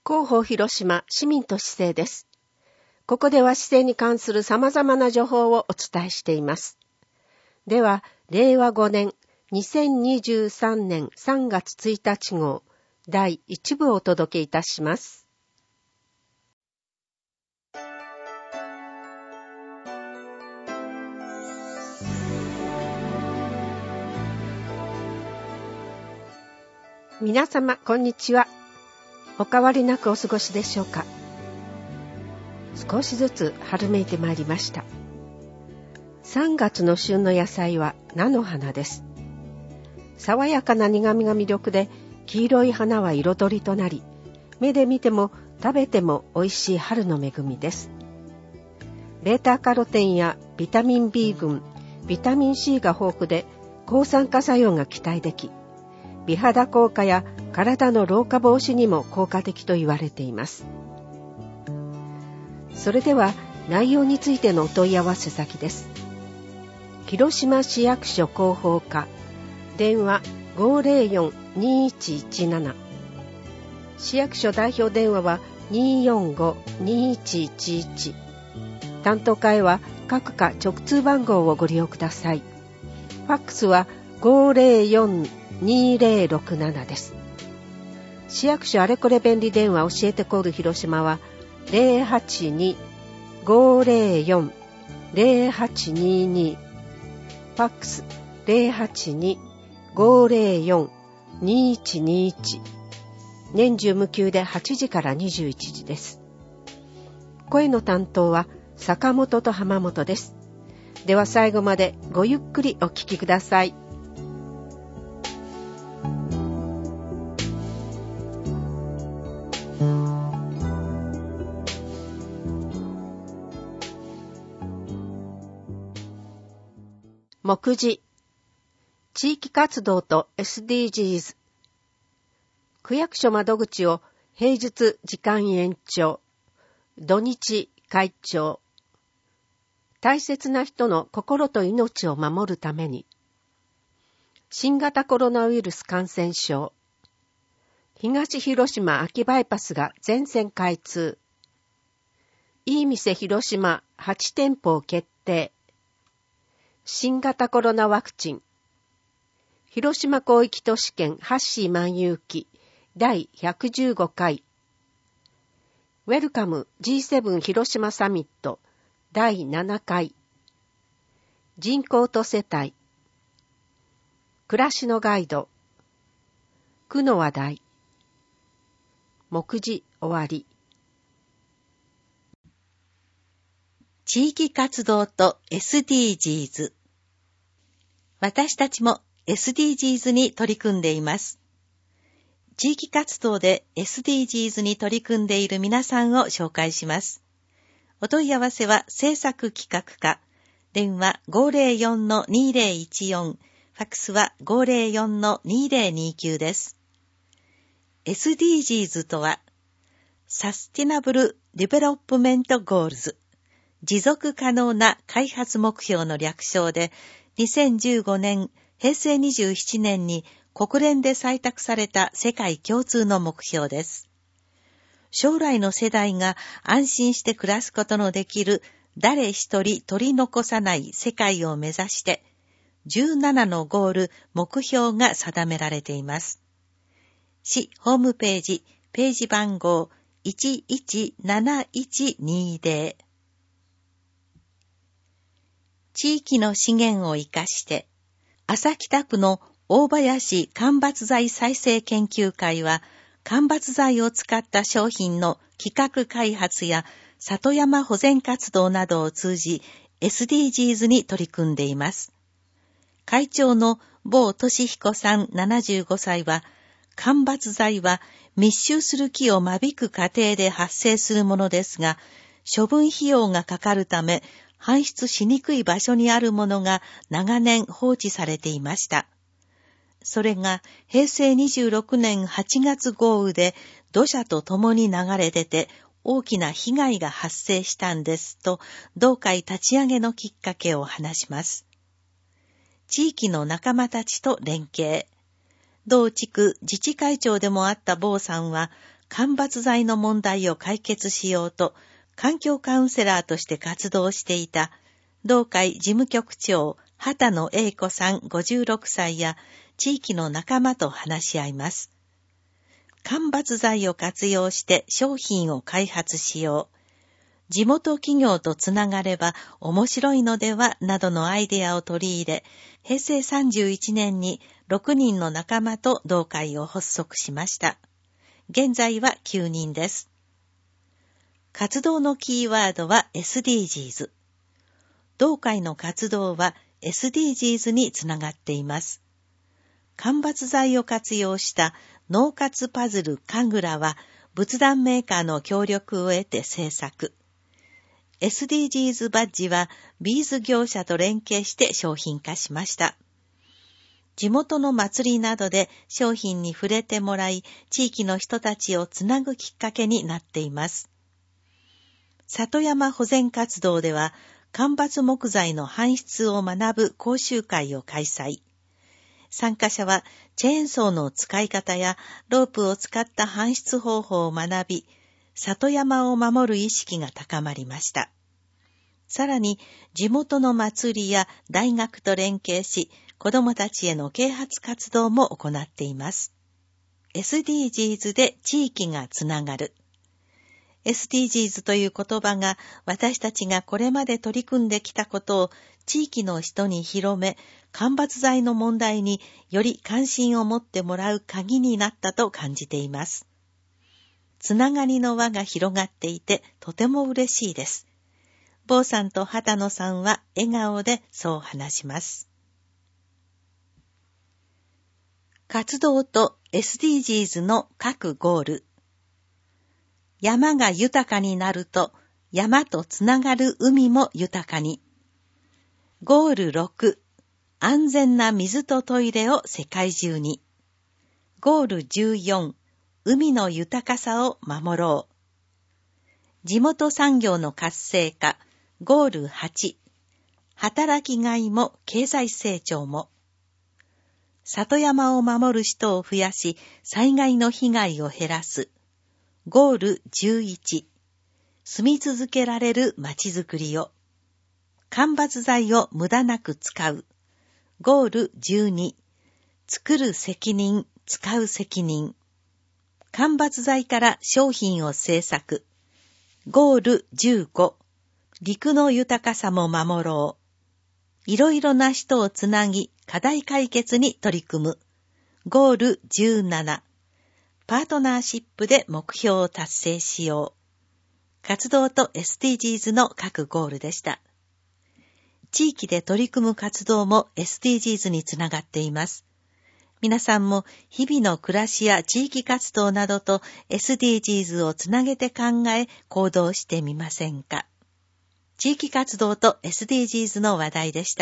広報広島市民と市政です。ここでは市政に関する様々な情報をお伝えしています。では、令和5年2023年3月1日号第1部をお届けいたします。皆様、こんにちは。お変わりなくお過ごしでしょうか。少しずつ春めいてまいりました。3月の旬の野菜は菜の花です。爽やかな苦みが魅力で、黄色い花は彩りとなり、目で見ても食べても美味しい春の恵みです。ベータカロテンやビタミン B 群、ビタミン C が豊富で、抗酸化作用が期待でき、美肌効果や体の老化防止にも効果的と言われています。それでは内容についてのお問い合わせ先です。広島市役所広報課、電話 504-2117、市役所代表電話は 245-2111、担当課へは各課直通番号をご利用ください。ファックスは504-2067です。市役所あれこれ便利電話教えてコール広島は 082-504-0822、ファックス 082-504-2121、年中無休で8時から21時です。声の担当は坂本と浜本です。では最後までごゆっくりお聞きください。目次、地域活動と SDGs、 区役所窓口を平日時間延長、土日開庁、大切な人の心と命を守るために、新型コロナウイルス感染症、東広島秋バイパスが全線開通、いい店広島8店舗を決定、新型コロナワクチン、広島広域都市圏ハッシー万有記第115回、ウェルカム G7 広島サミット第7回、人口と世帯、暮らしのガイド、区の話題、目次終わり。 地域活動と SDGs。 私たちも SDGs に取り組んでいます。地域活動で SDGs に取り組んでいる皆さんを紹介します。お問い合わせは制作企画課、電話 504-2014、ファックスは 504-2029 です。SDGs とは、サスティナブル・ディベロップメント・ゴールズ、持続可能な開発目標の略称で、2015年、平成27年に国連で採択された世界共通の目標です。将来の世代が安心して暮らすことのできる誰一人取り残さない世界を目指して、17のゴール、目標が定められています。市ホームページ、ページ番号117120。地域の資源を生かして、朝北区の大林間伐材再生研究会は、間伐材を使った商品の企画開発や里山保全活動などを通じ、SDGs に取り組んでいます。会長の坊俊彦さん75歳は、間伐材は密集する木を間引く過程で発生するものですが、処分費用がかかるため、搬出しにくい場所にあるものが長年放置されていました。それが平成26年8月豪雨で土砂と共に流れ出て大きな被害が発生したんですと、同会立ち上げのきっかけを話します。地域の仲間たちと連携。同地区自治会長でもあった坊さんは、 間伐材の問題を解決しようと、環境カウンセラーとして活動していた、同会事務局長、畑野英子さん56歳や、地域の仲間と話し合います。間伐材を活用して商品を開発しよう。地元企業とつながれば面白いのではなどのアイデアを取り入れ、平成31年に6人の仲間と同会を発足しました。現在は9人です。活動のキーワードは SDGs。同会の活動は SDGs につながっています。間伐材を活用した農活パズルかぐらは仏壇メーカーの協力を得て制作。SDGs バッジはビーズ業者と連携して商品化しました。地元の祭りなどで商品に触れてもらい、地域の人たちをつなぐきっかけになっています。里山保全活動では、間伐木材の搬出を学ぶ講習会を開催。参加者はチェーンソーの使い方やロープを使った搬出方法を学び、里山を守る意識が高まりました。さらに、地元の祭りや大学と連携し、子どもたちへの啓発活動も行っています。SDGs で地域がつながる。SDGs という言葉が私たちがこれまで取り組んできたことを地域の人に広め、間伐材の問題により関心を持ってもらう鍵になったと感じています。つながりの輪が広がっていてとても嬉しいです。坊さんと畑野さんは笑顔でそう話します。活動と SDGs の各ゴール。山が豊かになると、山とつながる海も豊かに。ゴール6、安全な水とトイレを世界中に。ゴール14、海の豊かさを守ろう。地元産業の活性化。ゴール8、働きがいも経済成長も。里山を守る人を増やし、災害の被害を減らす。ゴール11、住み続けられるまちづくりを。間伐材を無駄なく使う。ゴール12、作る責任、使う責任。間伐材から商品を製作。ゴール15、陸の豊かさも守ろう。いろいろな人をつなぎ、課題解決に取り組む。ゴール17、パートナーシップで目標を達成しよう。活動と SDGs の各ゴールでした。地域で取り組む活動も SDGs につながっています。皆さんも日々の暮らしや地域活動などと SDGs をつなげて考え行動してみませんか。地域活動と SDGs の話題でした。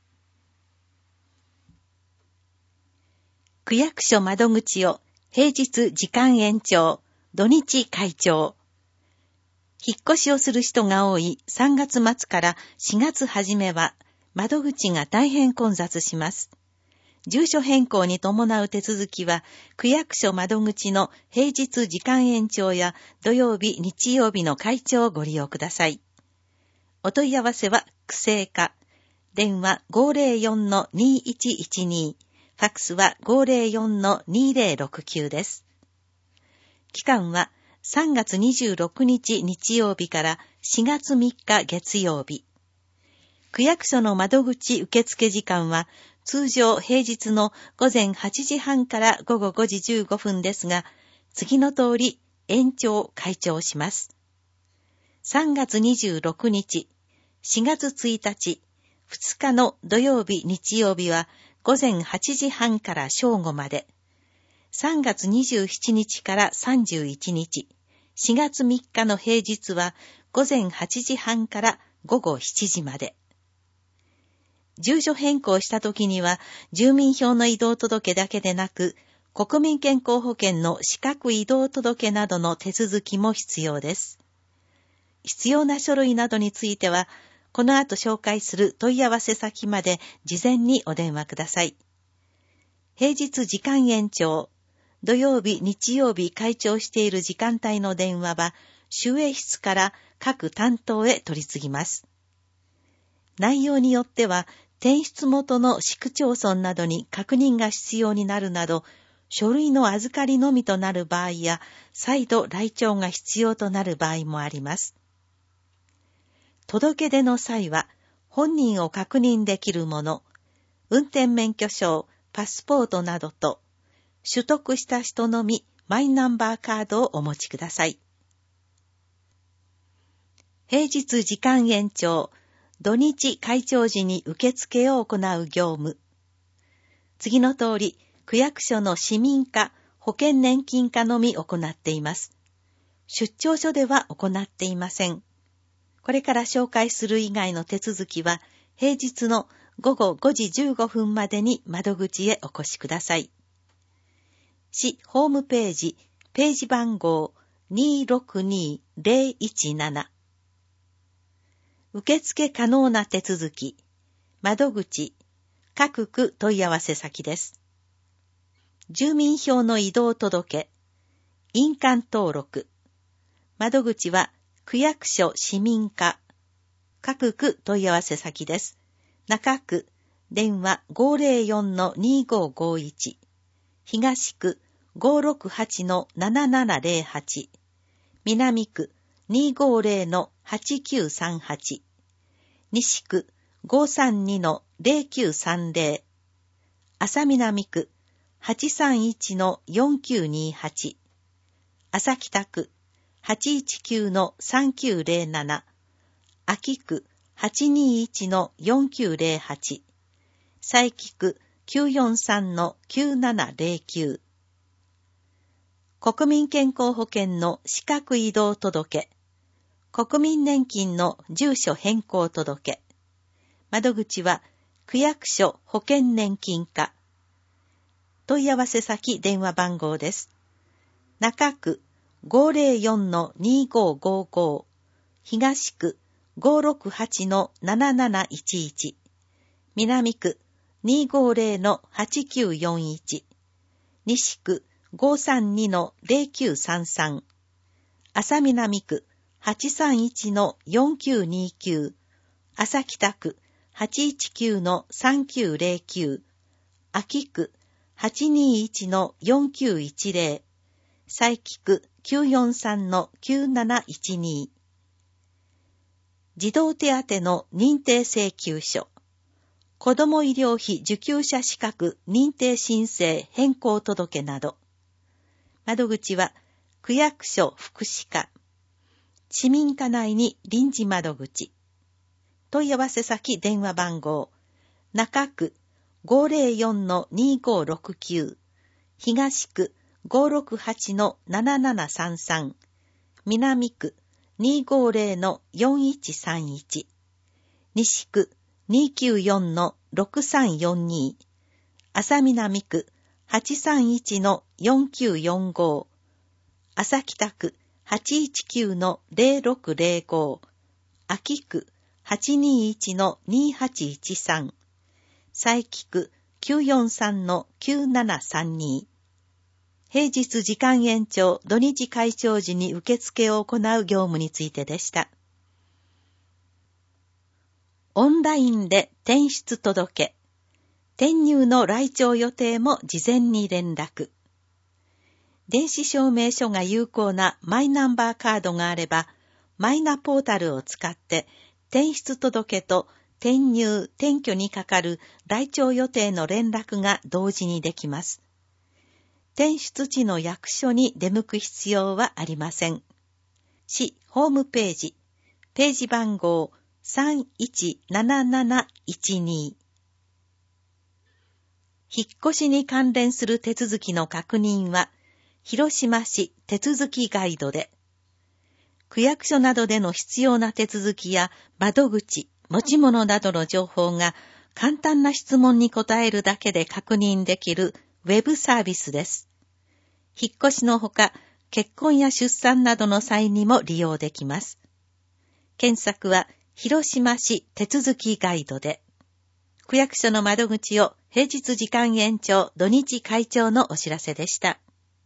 区役所窓口を平日時間延長、土日開庁。引っ越しをする人が多い3月末から4月初めは窓口が大変混雑します。住所変更に伴う手続きは区役所窓口の平日時間延長や土曜日、日曜日の開庁をご利用ください。お問い合わせは区政課。電話 504-2112。ファックスは 504-2069 です。期間は3月26日日曜日から4月3日月曜日。区役所の窓口受付時間は通常平日の午前8時半から午後5時15分ですが、次の通り延長開庁します。3月26日、4月1日、2日の土曜日日曜日は午前8時半から正午まで。3月27日から31日、4月3日の平日は午前8時半から午後7時まで。住所変更したときには、住民票の移動届だけでなく、国民健康保険の資格移動届などの手続きも必要です。必要な書類などについては、この後紹介する問い合わせ先まで事前にお電話ください。平日時間延長、 土曜日、日曜日開庁している時間帯の電話は、守衛室から各担当へ取り次ぎます。内容によっては、転出元の市区町村などに確認が必要になるなど、書類の預かりのみとなる場合や、再度来庁が必要となる場合もあります。届け出の際は、本人を確認できるもの、運転免許証、パスポートなどと、取得した人のみマイナンバーカードをお持ちください。平日時間延長、土日開庁時に受付を行う業務。次の通り、区役所の市民課、保険年金課のみ行っています。出張所では行っていません。これから紹介する以外の手続きは、平日の午後5時15分までに窓口へお越しください。市ホームページ、ページ番号262017。受付可能な手続き、窓口、各区問い合わせ先です。住民票の移動届、印鑑登録、窓口は区役所市民課、各区問い合わせ先です。中区、電話 504-2551、東区 568-7708、南区250-8938、西区 532-0930、朝南区 831-4928、朝北区 819-3907、秋区 821-4908、佐伯区 943-9709、国民健康保険の資格移動届、国民年金の住所変更届、窓口は区役所保険年金課、問い合わせ先電話番号です。中区 504-2555、東区 568-7711、南区 250-8941、西区 532-0933、朝南区 831-4929、朝北区 819-3909、秋区 821-4910、佐伯区 943-9712、児童手当の認定請求書、子ども医療費受給者資格認定申請変更届など、窓口は区役所福祉課、市民課内に臨時窓口、問い合わせ先電話番号、中区 504-2569、東区 568-7733、南区 250-4131、西区 294-6342、朝南区 831-4945、朝北区 819-0605、秋区 821-2813、佐伯区 943-9732。平日時間延長、土日開庁時に受付を行う業務についてでした。オンラインで転出届、転入の来庁予定も事前に連絡。電子証明書が有効なマイナンバーカードがあれば、マイナポータルを使って転出届と転入・転居にかかる来庁予定の連絡が同時にできます。転出地の役所に出向く必要はありません。市ホームページ、ページ番号317712。引っ越しに関連する手続きの確認は、広島市手続きガイドで、区役所などでの必要な手続きや窓口、持ち物などの情報が簡単な質問に答えるだけで確認できるウェブサービスです。引っ越しのほか、結婚や出産などの際にも利用できます。検索は広島市手続きガイドで、区役所の窓口を平日時間延長土日開庁のお知らせでした。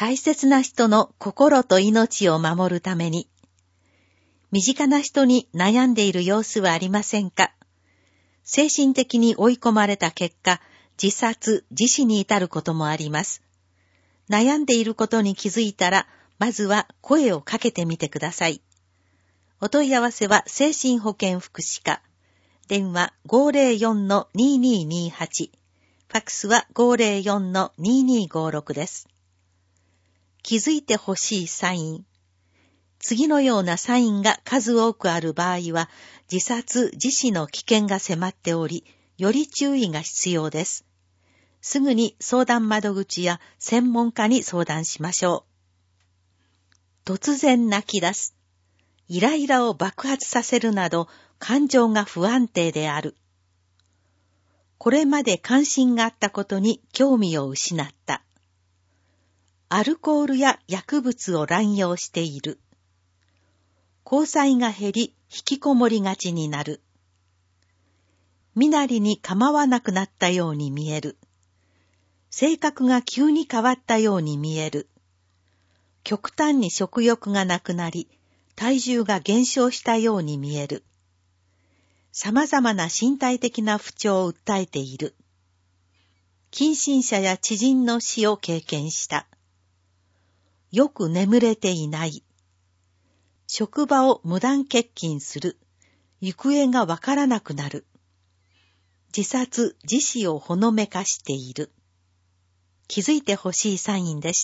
大切な人の心と命を守るために、身近な人に悩んでいる様子はありませんか？精神的に追い込まれた結果、自殺、自死に至ることもあります。悩んでいることに気づいたら、まずは声をかけてみてください。お問い合わせは精神保健福祉課。電話 504-2228。ファックスは 504-2256 です。気づいてほしいサイン。次のようなサインが数多くある場合は、自殺、自死の危険が迫っており、より注意が必要です。すぐに相談窓口や専門家に相談しましょう。突然泣き出す。イライラを爆発させるなど、感情が不安定である。これまで関心があったことに興味を失った。アルコールや薬物を乱用している。交際が減り、引きこもりがちになる。身なりに構わなくなったように見える。性格が急に変わったように見える。極端に食欲がなくなり、体重が減少したように見える。様々な身体的な不調を訴えている。近親者や知人の死を経験した。よく眠れていない。職場を無断欠勤する。行方がわからなくなる。自殺、自死をほのめかしている。気づいてほしいサインでした。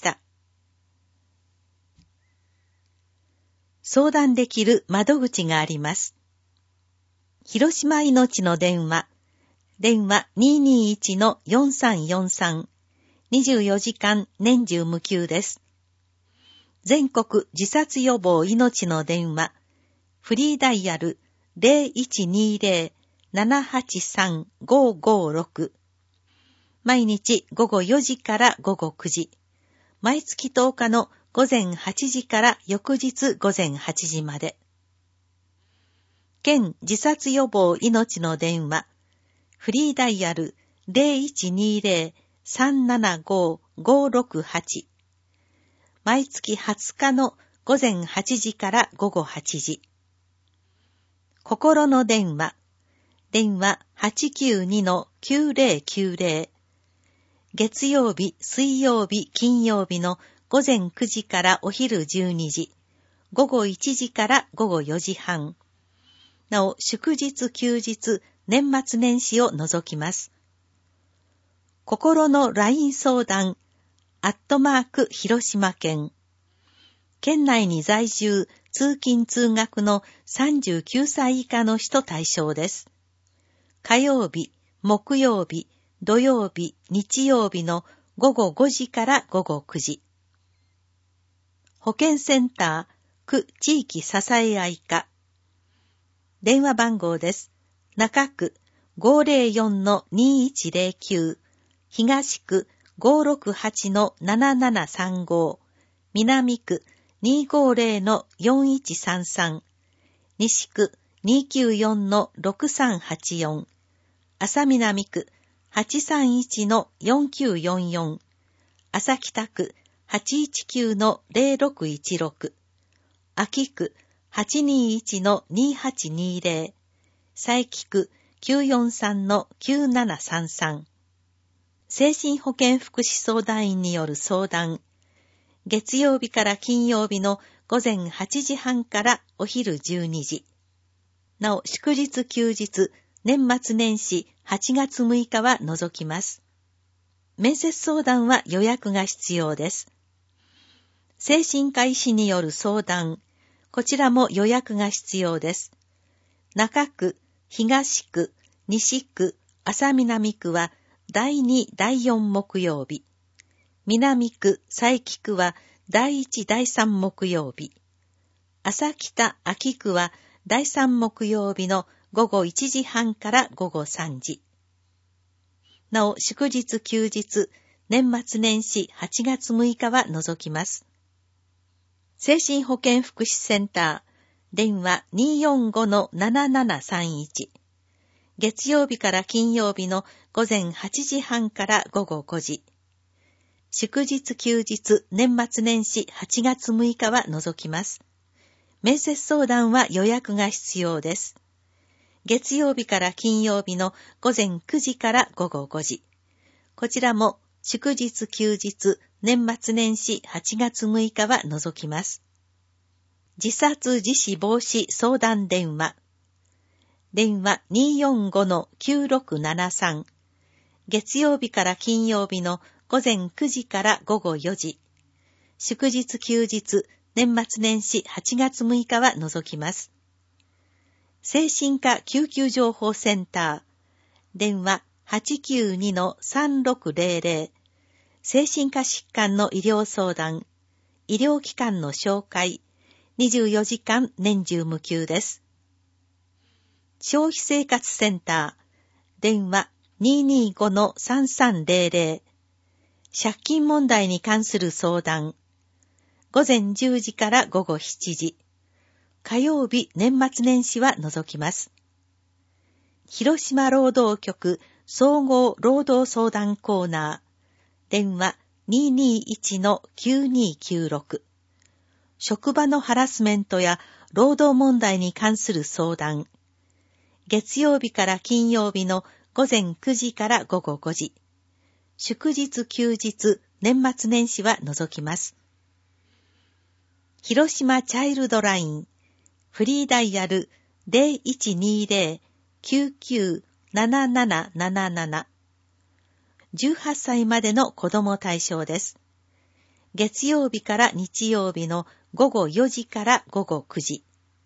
相談できる窓口があります。広島いのちの電話。電話 221-4343。24時間年中無休です。全国自殺予防いのちの電話。フリーダイヤル 0120-783-556。毎日午後4時から午後9時。毎月10日の午前8時から翌日午前8時まで。県自殺予防いのちの電話。フリーダイヤル 0120-375-568。毎月20日の午前8時から午後8時。心の電話。電話 892-9090。月曜日、水曜日、金曜日の午前9時からお昼12時。午後1時から午後4時半。なお、祝日、休日、年末年始を除きます。心の LINE 相談。広島県。県内に在住、通勤通学の39歳以下の人対象です。火曜日、木曜日、土曜日、日曜日の午後5時から午後9時。保健センター、区地域支え合い課。電話番号です。中区 504-2109。東区 568-7735。南区 250-4133。西区 294-6384。朝南区 831-4944。朝北区 819-0616。秋区 821-2820。佐伯区 943-9733。精神保健福祉相談員による相談。月曜日から金曜日の午前8時半からお昼12時。なお、祝日休日、年末年始8月6日は除きます。面接相談は予約が必要です。精神科医師による相談。こちらも予約が必要です。中区、東区、西区、朝南区は第2、第4木曜日。南区、佐伯区は第1、第3木曜日。朝北、秋区は第3木曜日の午後1時半から午後3時。なお、祝日休日、年末年始8月6日は除きます。精神保健福祉センター、電話 245-7731。月曜日から金曜日の午前8時半から午後5時。 祝日休日、年末年始8月6日は除きます。面接相談は予約が必要です。月曜日から金曜日の午前9時から午後5時。こちらも祝日休日、年末年始8月6日は除きます。自殺自死防止相談電話。電話 245-9673。月曜日から金曜日の午前9時から午後4時。祝日休日、年末年始8月6日は除きます。精神科救急情報センター。電話 892-3600。精神科疾患の医療相談。医療機関の紹介。24時間年中無休です。消費生活センター。電話 225-3300。借金問題に関する相談。午前10時から午後7時。火曜日、年末年始は除きます。広島労働局総合労働相談コーナー。電話 221-9296。職場のハラスメントや労働問題に関する相談。月曜日から金曜日の午前9時から午後5時。祝日休日、年末年始は除きます。広島チャイルドライン。フリーダイヤル 0120-997777。18歳までの子供対象です。月曜日から日曜日の午後4時から午後9時。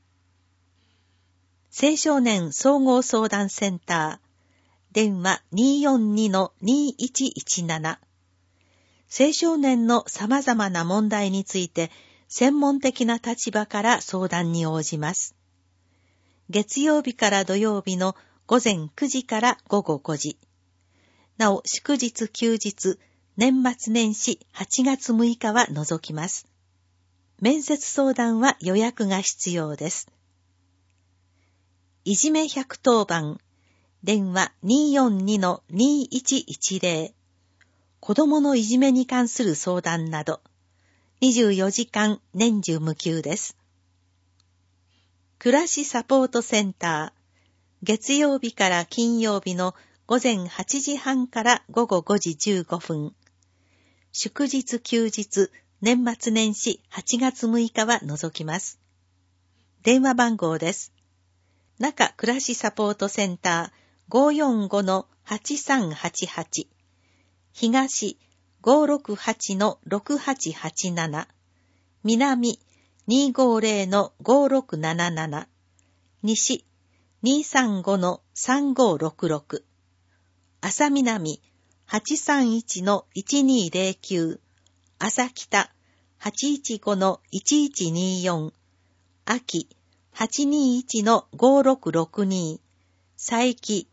青少年総合相談センター。電話 242-2117。青少年の様々な問題について専門的な立場から相談に応じます。月曜日から土曜日の午前9時から午後5時。なお、祝日休日、年末年始8月6日は除きます。面接相談は予約が必要です。いじめ110番。電話 242-2110。子供のいじめに関する相談など、24時間年中無休です。暮らしサポートセンター。月曜日から金曜日の午前8時半から午後5時15分。祝日休日、年末年始8月6日は除きます。電話番号です。中暮らしサポートセンター 545-8388。東 568-6887。南 250-5677。西 235-3566。朝南 831-1209。朝北 815-1124。秋 821-5662。佐伯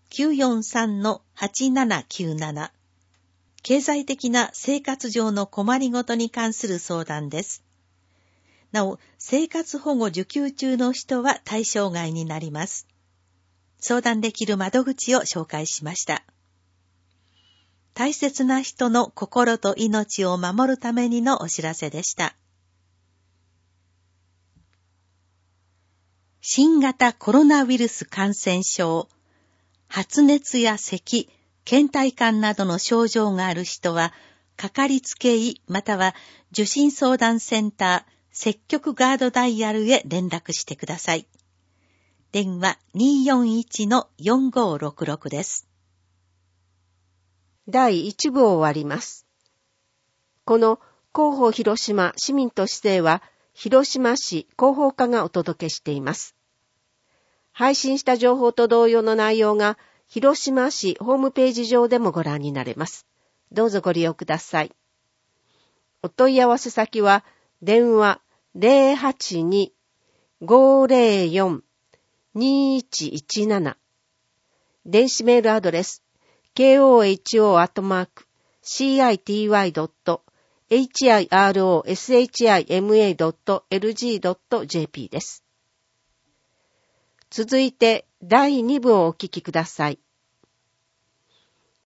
943-8797。経済的な生活上の困りごとに関する相談です。なお、生活保護受給中の人は対象外になります。相談できる窓口を紹介しました。大切な人の心と命を守るためにのお知らせでした。新型コロナウイルス感染症、発熱や咳、倦怠感などの症状がある人は、かかりつけ医または受診相談センター、積極ガードダイヤルへ連絡してください。電話 241-4566 です。 第1部を終わります。この広報広島市民としては、広島市広報課がお届けしています。配信した情報と同様の内容が、広島市ホームページ上でもご覧になれます。どうぞご利用ください。お問い合わせ先は、電話 082-504-2117。電子メールアドレス、koho@city.hiroshima.lg.jp です。続いて第2部をお聞きください。